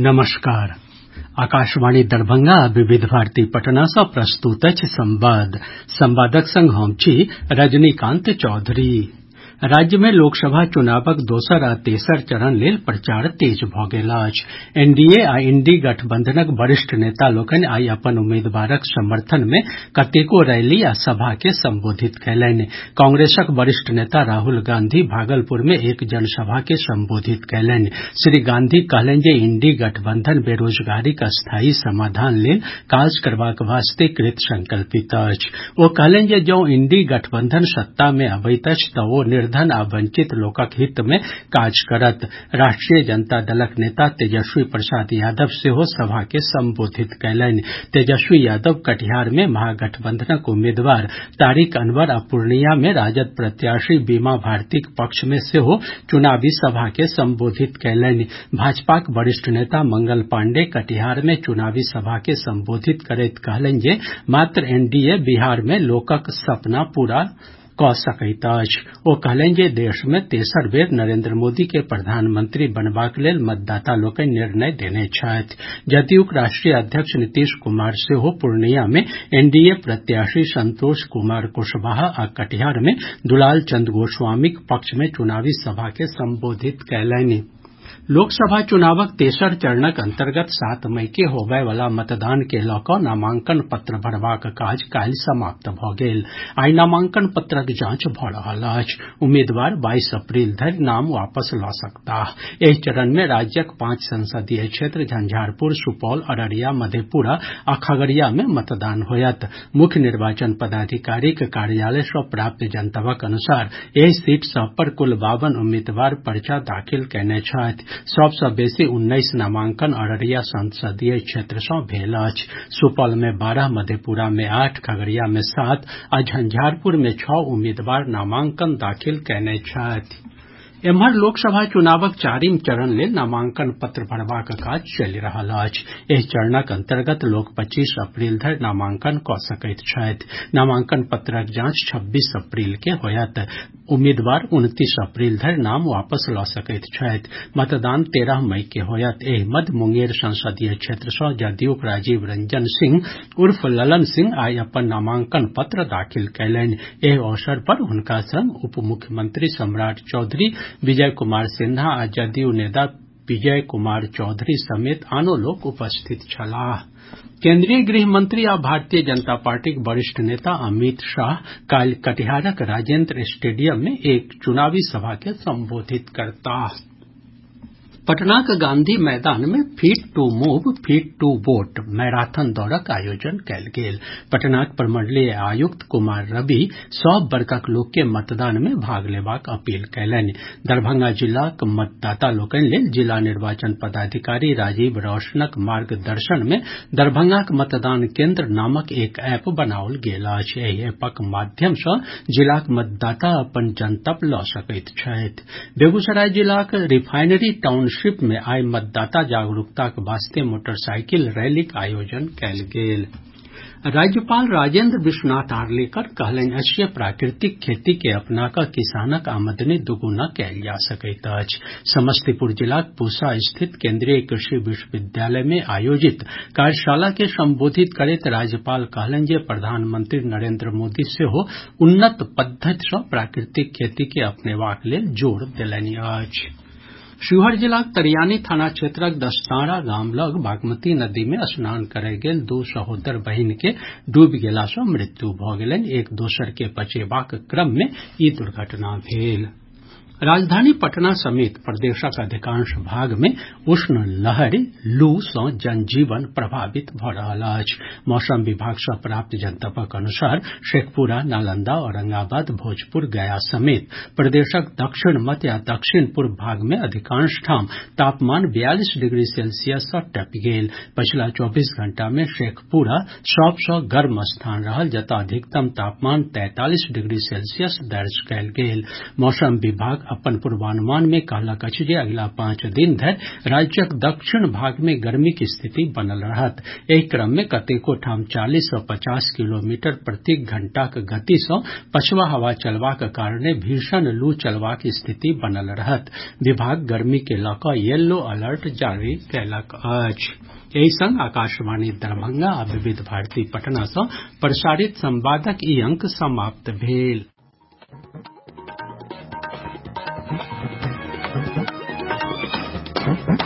नमस्कार। आकाशवाणी दरभंगा आ विविध भारती पटना सँ प्रस्तुत अछि संवादक संग हम छी रजनीकांत चौधरी। राज्य मे लोकसभा चुनावक दोसर आ तेसर चरण लेल प्रचार तेज भऽ गेल अछि। एनडीए आ इंडी गठबंधनक वरिष्ठ नेता लोकनि आइ अपन उम्मीदवारक समर्थन मे कतेको रैली आ सभा के संबोधित कयलनि। कांग्रेसक वरिष्ठ नेता राहुल गांधी भागलपुर मे एक जनसभा के संबोधित कयलनि। श्री गांधी कहलनि जे इंडी गठबंधन बेरोजगारीक स्थायी समाधान लेल काज करबाक वास्ते कृत संकल्पित अछि। ओ कहलनि जे जौं इंडी गठबंधन सत्ता मे अबैत अछि तऽ ओ निर्धन आ वंचित लोकक हित मे काज करत। राष्ट्रीय जनता दलक नेता तेजस्वी प्रसाद यादव सेहो सभा के संबोधित कयलनि। तेजस्वी यादव कटिहार मे महागठबंधनक उम्मीदवार तारिक अनवर आ पूर्णिया मे राजद प्रत्याशी बीमा भारतीक पक्ष मे सेहो चुनावी सभा के संबोधित कयलनि। भाजपाक वरिष्ठ नेता मंगल पांडेय कटिहार मे चुनावी सभा के संबोधित करैत कहलनि जे मात्र एनडीए बिहार मे लोकक सपना पूरा कऽ सकैत अछि। ओ कहलनि जे देश मे तेसर बेर नरेंद्र मोदी के प्रधानमंत्री बनबाक लेल मतदाता लोकनि निर्णय देने छथि। जदयूक राष्ट्रीय अध्यक्ष नीतीश कुमार सेहो पूर्णिया मे एनडीए प्रत्याशी संतोष कुमार कुशवाहा आ कटिहार मे दुलाल चंद्र गोस्वामीक पक्ष मे चुनावी सभा के संबोधित कयलनि। लोकसभा चुनावक तेसर चरणक अंतर्गत 7 मई के होबय वला मतदान के लऽ कऽ नामांकन पत्र भरबाक काज काल्हि समाप्त भऽ गेल। आइ नामांकन पत्रक जांच भऽ रहल अछि। उम्मीदवार 22 अप्रैल धरि नाम वापस लऽ सकताह। एहि चरण मे राज्यक 5 संसदीय क्षेत्र झंझारपुर, सुपौल, अररिया, मधेपुरा आ खगड़िया मे मतदान होयत। मुख्य निर्वाचन पदाधिकारीक कार्यालय सँ प्राप्त जनतबक अनुसार एहि सीट सभ पर कुल 52 उम्मीदवार पर्चा दाखिल कयने छथि। सभ सँ बेसी 19 नामांकन अररिया संसदीय क्षेत्र सँ भेल अछि। सुपौल मे 12, मधेपुरा मे 8, खगड़िया मे 7 आ झंझारपुर मे 6 उम्मीदवार नामांकन दाखिल कयने छथि। एम्हर लोकसभा चुनावक 4म चरण लेल नामांकन पत्र भरबाक काज चलि रहल अछि। एहि चरणक अंतर्गत लोक 25 अप्रैल धरि नामांकन कऽ सकैत छथि। नामांकन पत्रक जांच 26 अप्रैल के होयत। उम्मीदवार 29 अप्रैल धरि नाम वापस लऽ सकैत छथि। मतदान 13 मई के होयत। एहि मध्य मुंगेर संसदीय क्षेत्र सँ जदयूक राजीव रंजन सिंह उर्फ ललन सिंह आइ अपन नामांकन पत्र दाखिल कयलनि। एहि अवसर पर हुनका संग उप मुख्यमंत्री सम्राट चौधरी, विजय कुमार सिन्हा आ जदयू नेता विजय कुमार चौधरी समेत आनो लोक उपस्थित छलाह। केंद्रीय गृह मंत्री आ भारतीय जनता पार्टीक वरिष्ठ नेता अमित शाह काल्हि कटिहारक राजेन्द्र स्टेडियम मे एक चुनावी सभा के संबोधित करताह। पटनाक गांधी मैदान मे fit to move, fit to vote marathon दौड़क आयोजन कयल गेल। पटनाक प्रमंडलीय आयुक्त कुमार रवि सभ वर्गक लोक के मतदान मे भाग लेबाक अपील कयलनि। दरभंगा जिलाक मतदाता लोकनि लेल जिला निर्वाचन पदाधिकारी राजीव रौशनक मार्गदर्शन मे दरभंगाक मतदान केन्द्र नामक एक ऐप बनाओल गेल अछि। एहि ऐपक माध्यम सँ जिलाक मतदाता अपन जनतब लऽ सकैत छथि। बेगूसराय जिलाक रिफाइनरी टाउनशिप में आइ मतदाता जागरूकताक वास्ते मोटरसाइकिल रैलीक आयोजन कयल गेल। राज्यपाल राजेन्द्र विश्वनाथ आर्लेकर कहलनि अछि जे प्राकृतिक खेती के अपना कऽ किसानक आमदनी दुगुना कयल जा सकैत अछि। समस्तीपुर जिलाक पूसा स्थित केन्द्रीय कृषि विश्वविद्यालय में आयोजित कार्यशाला के संबोधित करैत राज्यपाल कहलनि जे प्रधानमंत्री नरेंद्र मोदी सेहो उन्नत पद्धति सँ प्राकृतिक खेती के अपनेबाक लेल जोर देलनि अछि। शिवहर जिलाक तरियानी थाना क्षेत्रक दस्तारा गाम लग बागमती नदी मे स्नान करय गेल 2 सहोदर बहिन के डूबि गेला सँ मृत्यु भऽ गेलनि। एक दोसर के बचेबाक क्रम मे ई दुर्घटना भेल। राजधानी पटना समेत प्रदेशक अधिकांश भाग में उष्ण लहरि लू सँ जनजीवन प्रभावित भऽ रहल अछि। मौसम विभाग सँ प्राप्त जनतबक अनुसार शेखपुरा, नालंदा, औरंगाबाद, भोजपुर, गया समेत प्रदेशक दक्षिण मध्य आ दक्षिण पूर्व भाग में अधिकांश ठाम तापमान 42 डिग्री सेल्सियस सँ टपि गेल। पछिला 24 घंटा में शेखपुरा सभ सँ गर्म स्थान रहल, जतऽ अधिकतम तापमान 43 डिग्री सेल्सियस दर्ज कयल गेल। मौसम विभाग अपन पूर्वानुमान मे कहलक अछि जे अगिला 5 दिन धरि राज्यक दक्षिण भाग मे गर्मीक स्थिति बनल रहत। एहि क्रम मे कतेको ठाम 40 सँ 50 किलोमीटर प्रति घंटाक गति सँ पछवा हवा चलबाक कारणे भीषण लू चलबाक स्थिति बनल रहत। विभाग गर्मी के लऽ कऽ येलो अलर्ट जारी कयलक अछि। एहि संग आकाशवाणी दरभंगा आ विविध भारती पटना सँ प्रसारित संवादक ई अंक समाप्त भेल।